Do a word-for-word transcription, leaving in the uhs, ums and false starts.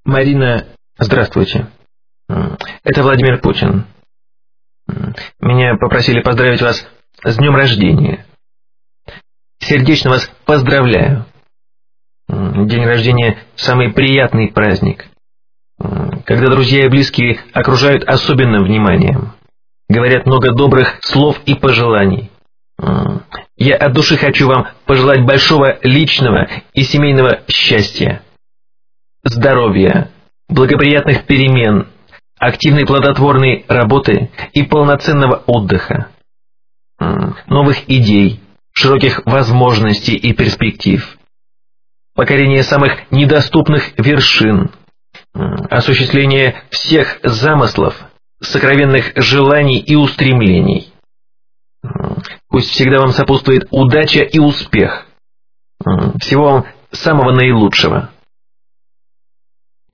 Марина, здравствуйте. Это Владимир Путин. Меня попросили поздравить вас с днем рождения. Сердечно вас поздравляю. День рождения – самый приятный праздник, когда друзья и близкие окружают особенным вниманием, говорят много добрых слов и пожеланий. Я от души хочу вам пожелать большого личного и семейного счастья, здоровья, благоприятных перемен, активной плодотворной работы и полноценного отдыха, новых идей, широких возможностей и перспектив, покорения самых недоступных вершин, осуществления всех замыслов, сокровенных желаний и устремлений. Пусть всегда вам сопутствует удача и успех. Всего вам самого наилучшего.